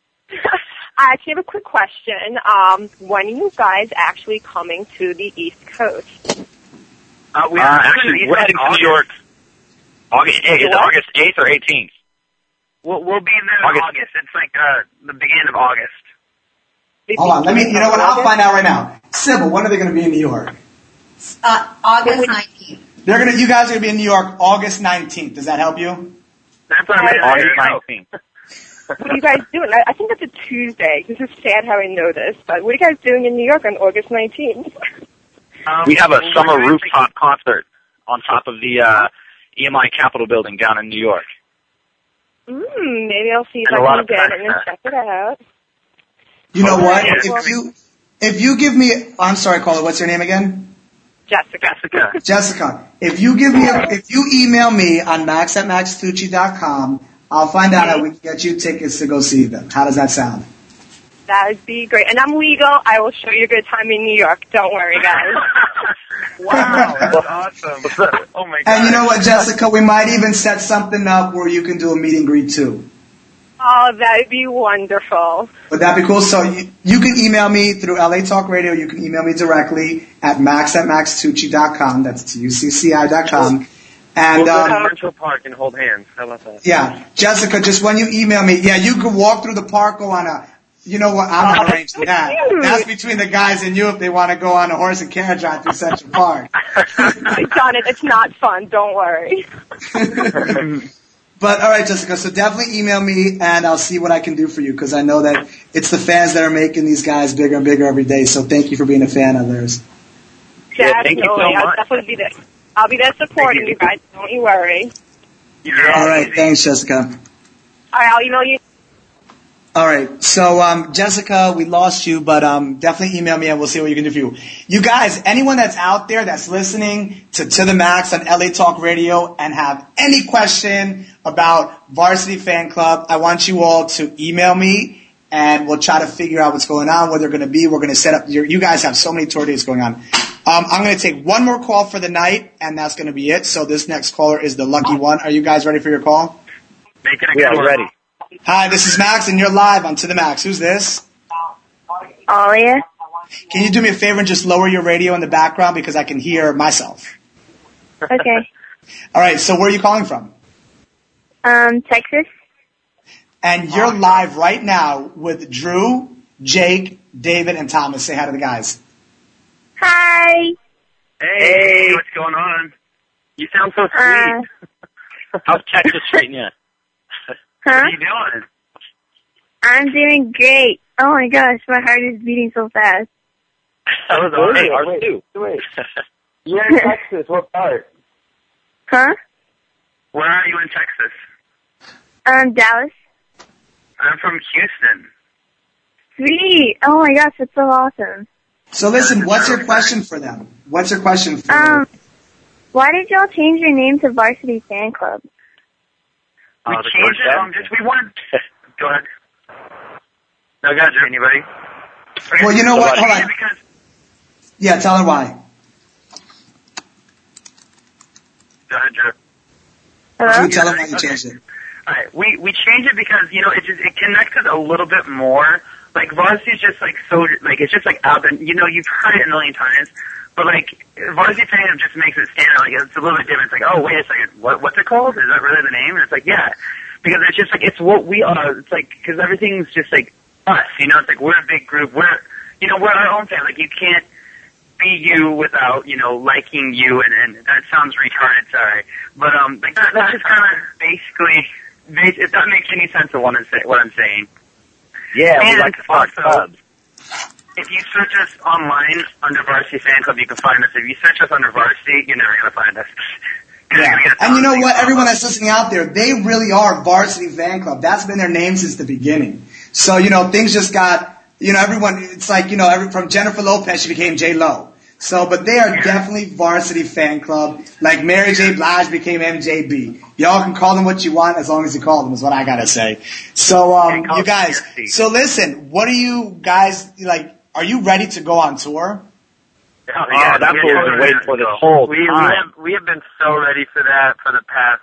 I actually have a quick question. When are you guys actually coming to the East Coast? We're heading to New York. August 8th or 18th? We'll be there in August. It's like the beginning of August. Hold on, you know what, I'll find out right now. Sybil, when are they going to be in New York? August 19th. You guys are going to be in New York August 19th. Does that help you? That's August 19th. What are you guys doing? I think that's a Tuesday. This is sad how I know this, but what are you guys doing in New York on August 19th? We have a summer rooftop concert on top of the EMI Capitol building down in New York. Maybe I'll see if I can get it and check it out. You know what? If you give me, I'm sorry, caller, what's your name again? Jessica. If you email me on max@maxtucci.com, I'll find out how we can get you tickets to go see them. How does that sound? That would be great. And I'm legal. I will show you a good time in New York. Don't worry, guys. Wow, that's awesome. Oh, my God. And you know what, Jessica? We might even set something up where you can do a meet and greet, too. Oh, that would be wonderful. Would that be cool? So you can email me through LA Talk Radio. You can email me directly at max@maxtucci.com. That's TUCCI.com. And, we'll go to Central Park and hold hands. How about that? Yeah. Jessica, just when you email me, you can walk through the park, go on you know what, I'm not arranging that. That's between the guys and you if they want to go on a horse and carriage ride through Central Park. I've done it. It's not fun. Don't worry. But, all right, Jessica, so definitely email me, and I'll see what I can do for you, because I know that it's the fans that are making these guys bigger and bigger every day, so thank you for being a fan of theirs. Yeah, thank you so much. I'll definitely be there. I'll be there supporting you guys. Don't you worry. All right, thanks, Jessica. All right, I'll email you. All right, so Jessica, we lost you, but definitely email me and we'll see what you can do for you. You guys, anyone that's out there that's listening to the Max on LA Talk Radio and have any question about Varsity Fan Club, I want you all to email me and we'll try to figure out what's going on, where they're going to be. We're going to set up. You guys have so many tour dates going on. I'm going to take one more call for the night, and that's going to be it. So this next caller is the lucky one. Are you guys ready for your call? We are ready. Hi, this is Max, and you're live on To the Max. Who's this? Alia. Can you do me a favor and just lower your radio in the background because I can hear myself? Okay. All right, so where are you calling from? Texas. And you're live right now with Drew, Jake, David, and Thomas. Say hi to the guys. Hi. Hey, what's going on? You sound so sweet. How's Texas treating you? Huh? What are you doing? I'm doing great. Oh my gosh, my heart is beating so fast. That was awesome. Ours too. Wait. You're in Texas. What part? Huh? Where are you in Texas? Dallas. I'm from Houston. Sweet. Oh my gosh, that's so awesome. So listen, what's your question for them? What's your question for them? Why did y'all change your name to Varsity Fan Club? We changed it. We wanted. Go ahead. No, go ahead, anybody. Well, you know what? Hold on. Yeah, tell her why. Go ahead, Drew. Drew, tell her why you changed it. Alright, we changed it because, it connects us a little bit more. Like, Varsity is just, it's just, out there. You've heard it a million times, but, Varsity Fandom just makes it stand out. It's a little bit different. It's oh, wait a second, what's it called? Is that really the name? And it's yeah. Because it's just, it's what we are. It's because everything's just, us. It's we're a big group. We're our own family. You can't be you without, liking you, and that sounds retarded, sorry. But, that's just kind of basically, if that makes any sense of what I'm saying. Yeah, and we like to start clubs. If you search us online under Varsity Fan Club, you can find us. If you search us under Varsity, you're never going to find us. Yeah. And you know what? Everyone that's listening out there, they really are Varsity Fan Club. That's been their name since the beginning. So, things just got, everyone, it's from Jennifer Lopez, she became J-Lo. So, but they are definitely Varsity Fan Club. Like Mary J. Blige became MJB. Y'all can call them what you want as long as you call them is what I gotta say. So, you guys, so listen, what are you guys, are you ready to go on tour? Yeah, that's what we've been waiting for this whole time. We have been so ready for that for the past,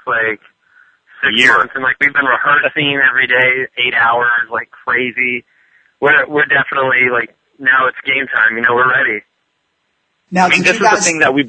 6 months. And, we've been rehearsing every day, 8 hours, crazy. We're definitely, now it's game time. We're ready. Now, this is the thing that we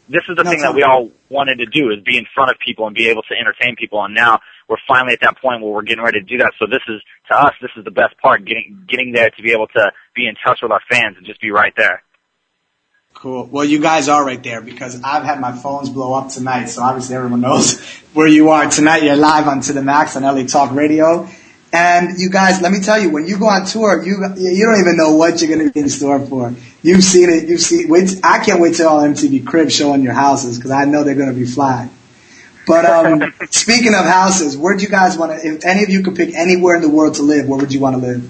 all wanted to do, is be in front of people and be able to entertain people. And now we're finally at that point where we're getting ready to do that. So this is the best part, getting there to be able to be in touch with our fans and just be right there. Cool. Well, you guys are right there because I've had my phones blow up tonight, so obviously everyone knows where you are. Tonight you're live on To The Max on LA Talk Radio. And you guys, let me tell you, when you go on tour, you don't even know what you're going to be in store for. You've seen it. I can't wait till all MTV Cribs show in your houses because I know they're going to be fly. But speaking of houses, where'd you guys want to, if any of you could pick anywhere in the world to live, where would you want to live?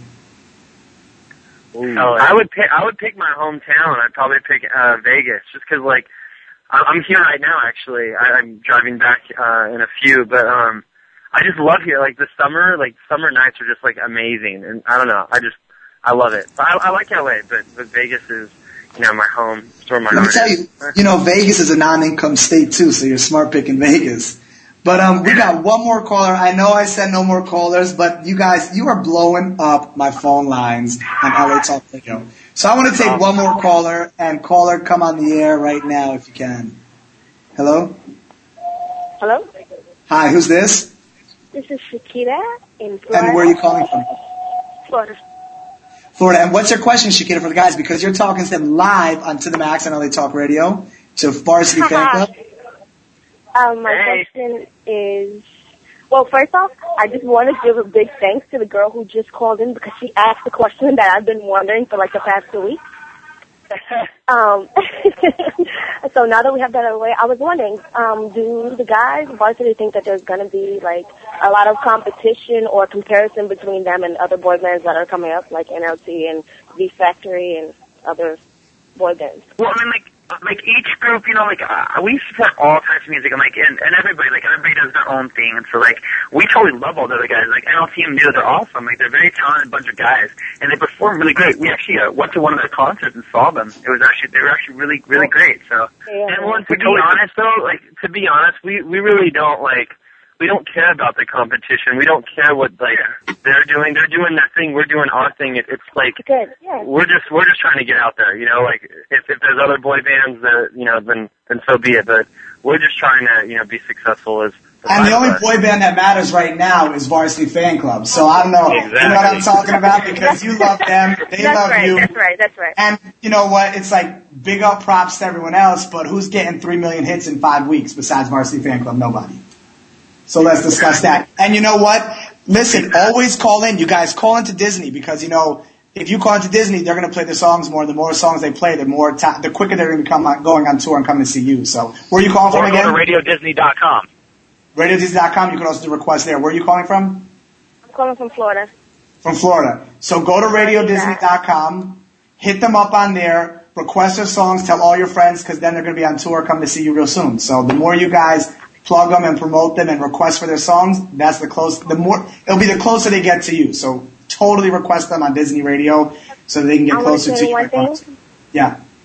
I would pick my hometown. I'd probably pick Vegas, just because I'm here right now. Actually, I'm driving back in a few, but I just love here. The summer nights are just amazing, and I don't know. I love it. I like LA, but Vegas is my home. It's where my heart is. Let me tell you, Vegas is a non-income state too, so you're smart picking Vegas. But we got one more caller. I know I said no more callers, but you guys, you are blowing up my phone lines on LA Talk Radio. So I want to take one more caller, and caller, come on the air right now if you can. Hello? Hello? Hi, who's this? This is Shakira in Florida. And where are you calling from? Florida. Florida. And what's your question, Shakira, for the guys? Because you're talking to them live on To The Max on LA Talk Radio to Varsity Fan Club. My question is, well, first off, I just want to give a big thanks to the girl who just called in because she asked the question that I've been wondering for the past 2 weeks. So now that we have that out of the way, I was wondering, do the guys varsity think that there's going to be a lot of competition or comparison between them and other boy bands that are coming up, like NLT and V Factory and other boy bands? Well, I mean, each group, we support all types of music, and everybody, everybody does their own thing, and so, we totally love all the other guys. NLT and New, they're awesome. They're a very talented bunch of guys, and they perform really great. We actually went to one of their concerts and saw them. They were actually really, really great, so. Yeah. And to be honest, we really don't, we don't care about the competition. We don't care what they're doing. They're doing their thing. We're doing our thing. It's good. Yeah. We're just trying to get out there. If there's other boy bands that then so be it. But we're just trying to be successful as. And the only boy band that matters right now is Varsity Fan Club. So I don't know. Exactly. You know what I'm talking about? Because you love them, they love you. That's right. And you know what? It's big up props to everyone else, but who's getting 3 million hits in 5 weeks besides Varsity Fan Club? Nobody. So let's discuss that. And you know what? Listen, always call in. You guys call into Disney because, if you call into Disney, they're going to play their songs more. The more songs they play, the quicker they're going to be going on tour and coming to see you. So where are you calling from again? Go to RadioDisney.com. RadioDisney.com. You can also do requests there. Where are you calling from? I'm calling from Florida. From Florida. So go to RadioDisney.com. Hit them up on there. Request their songs. Tell all your friends because then they're going to be on tour coming to see you real soon. So the more you guys plug them and promote them and request for their songs, it'll be the closer they get to you. So totally request them on Disney Radio so they can get closer to you. One thing. Yeah.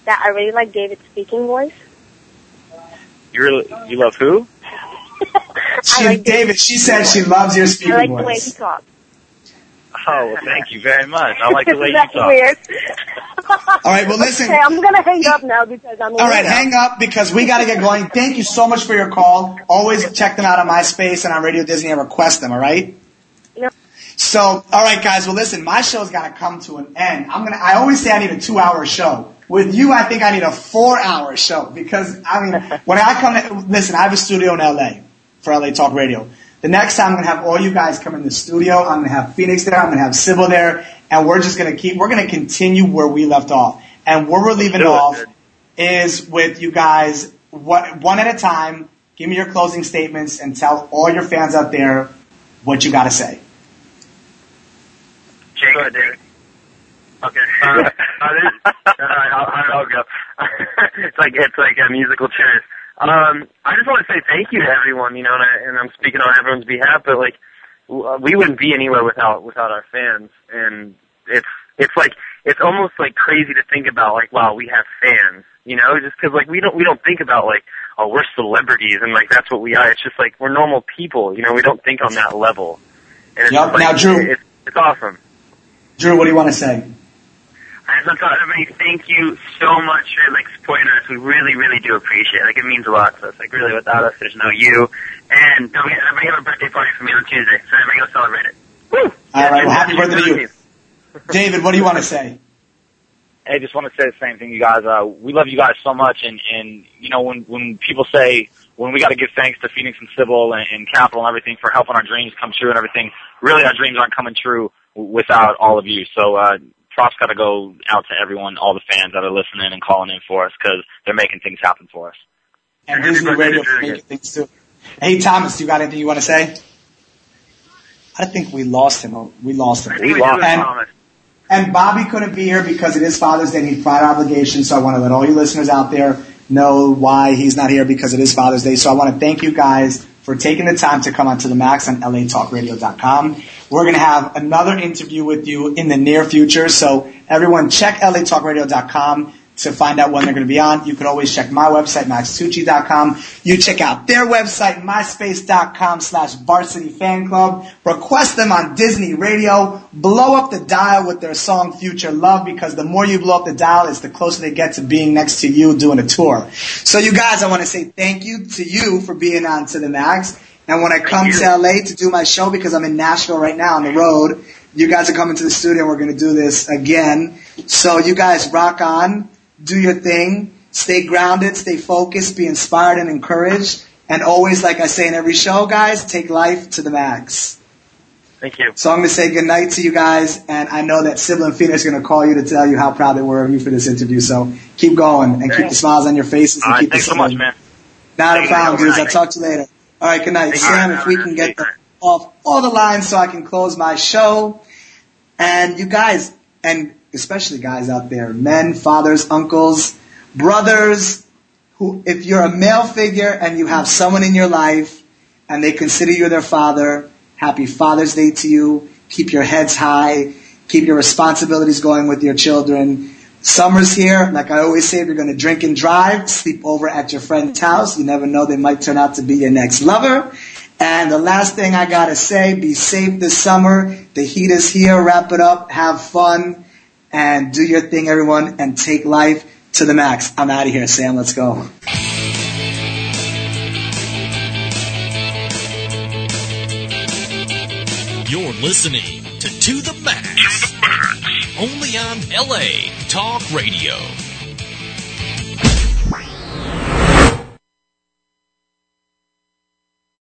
that I really like David's speaking voice. You love who? David, she said she loves your speaking voice. I like the way he talks. Oh, well, thank you very much. I like the way you That's talk. weird. All right, well, listen. Okay, I'm going to hang up now because I'm All right, hang up because we got to get going. Thank you so much for your call. Always check them out on MySpace and on Radio Disney and request them, all right? No. So, all right, guys, well, listen, my show's got to come to an end. I always say I need a 2-hour show. With you, I think I need a 4-hour show because, when I listen, I have a studio in LA for LA Talk Radio. The next time I'm going to have all you guys come in the studio. I'm going to have Phoenix there. I'm going to have Sybil there. And we're just going to continue where we left off. And where we're leaving off is with you guys, one at a time. Give me your closing statements and tell all your fans out there what you got to say. Jake. Go ahead, David. Okay. I'll go. It's like musical chairs. I just want to say thank you to everyone, and I'm speaking on everyone's behalf, but we wouldn't be anywhere without our fans, and it's almost like crazy to think about, wow, we have fans, just because we don't think about oh, we're celebrities and that's what we are. It's just we're normal people, we don't think on that level. And it's now, Drew, it's awesome. Drew, what do you want to say? I just thought, everybody, thank you so much for supporting us. We really, really do appreciate it. It means a lot to us. Really, without us, there's no you. And don't forget, everybody have a birthday party for me on Tuesday, so everybody go celebrate it. Woo! All right, well, happy birthday to you. David, what do you want to say? I just want to say the same thing, you guys. We love you guys so much, and when people say, when we got to give thanks to Phoenix and Sybil and Capital and everything for helping our dreams come true and everything, really our dreams aren't coming true without all of you. So, props got to go out to everyone, all the fans that are listening and calling in for us because they're making things happen for us. And Disney Radio is making things too. Hey, Thomas, you got anything you want to say? I think we lost him. We lost him. And Bobby couldn't be here because it is Father's Day and he's prior obligations, so I want to let all you listeners out there know why he's not here because it is Father's Day. So I want to thank you guys for taking the time to come onto the Max on LATalkRadio.com. We're going to have another interview with you in the near future, so everyone check LATalkRadio.com to find out when they're going to be on. You can always check my website, MaxTucci.com. You check out their website, MySpace.com/VarsityFanClub. Request them on Disney Radio. Blow up the dial with their song Future Love because the more you blow up the dial, it's the closer they get to being next to you doing a tour. So you guys, I want to say thank you to you for being on To The Max. And when I come to LA to do my show, because I'm in Nashville right now on the road, you guys are coming to the studio and we're going to do this again. So you guys rock on. Do your thing. Stay grounded. Stay focused. Be inspired and encouraged. And always, like I say in every show, guys, take life to the max. Thank you. So I'm going to say good night to you guys. And I know that Sybil and Phoenix are going to call you to tell you how proud they were of you for this interview. So keep going and keep the smiles on your faces. And keep thanks so much, man. Not a problem, dudes. I'll talk to you later. All right, good night. Sam, if we can get off all the lines so I can close my show. And you guys, and especially guys out there, men, fathers, uncles, brothers, who, if you're a male figure and you have someone in your life and they consider you their father, happy Father's Day to you. Keep your heads high. Keep your responsibilities going with your children. Summer's here. Like I always say, if you're going to drink and drive, sleep over at your friend's house. You never know, they might turn out to be your next lover. And the last thing I got to say, be safe this summer. The heat is here. Wrap it up. Have fun. And do your thing, everyone, and take life to the max. I'm out of here, Sam. Let's go. You're listening to the Max. Only on LA Talk Radio.